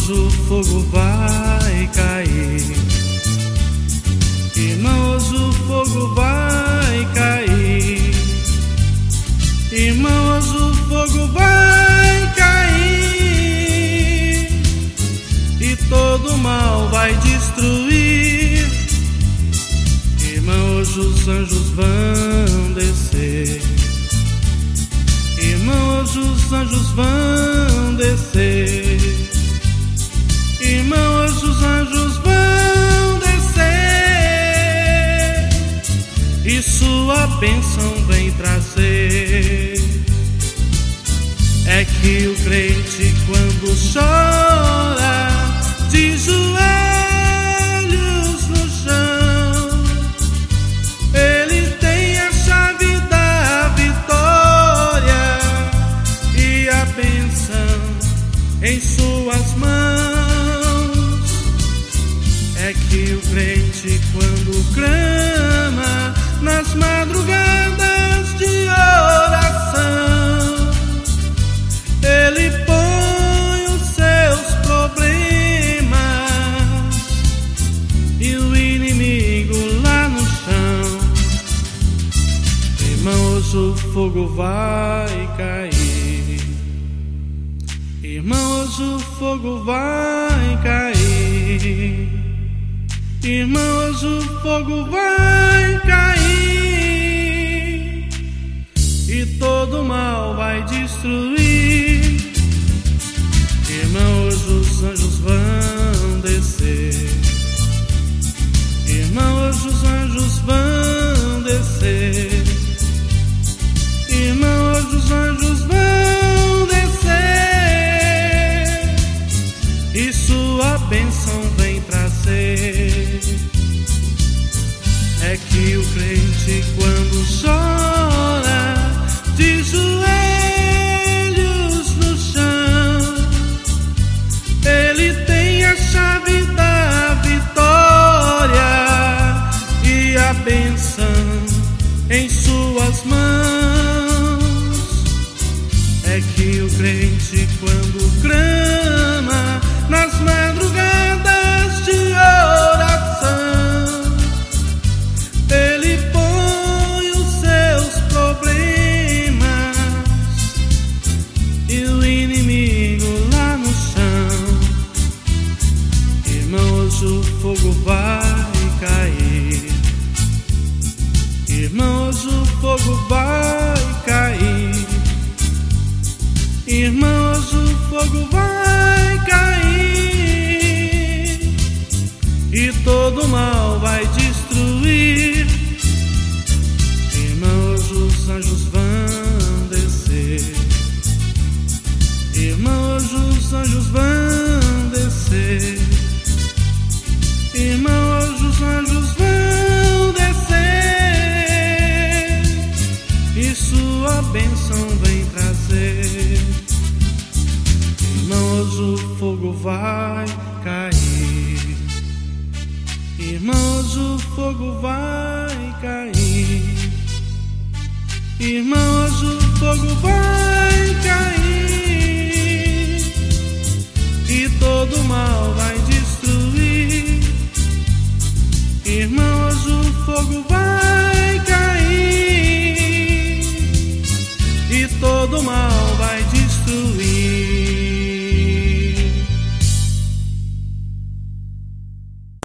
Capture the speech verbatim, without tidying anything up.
Irmãos, o fogo vai cair. Irmãos, o fogo vai cair. Irmãos, o fogo vai cair e todo mal vai destruir. Irmãos, os anjos vão descer. Irmãos, os anjos vão descer. Irmãos, os anjos vão descer e sua bênção vem trazer. É que o crente, quando chora de joelhos no chão, ele tem a chave da vitória e a bênção em suas mãos. É que o crente, quando clama nas madrugadas de oração, ele põe os seus problemas e o inimigo lá no chão. Irmãos, o fogo vai cair. Irmãos, o fogo vai cair. Irmãos, o fogo vai cair e todo mal vai destruir. Irmãos, os anjos vão descer. Irmãos, os anjos vão descer. Irmãos, os anjos vão descer e sua bênção vem trazer. É que o crente, quando chora de joelhos no chão, ele tem a chave da vitória e a bênção em suas mãos. É que o crente, quando clama nas madrugadas de oração, ele põe os seus problemas e o inimigo lá no chão. Irmãos, o fogo vai cair. Irmãos, o fogo vai cair. Irmãos, o fogo vai cair e todo mal vai destruir. Irmãos, os anjos vão descer. Irmãos, os anjos vão descer. Irmãos, os anjos vão descer e sua bênção vem trazer. Irmãos, o fogo vai cair. Irmãos, o fogo vai cair. Irmãos, o fogo vai cair e todo mal vai destruir. Irmãos, o fogo vai cair e todo mal vai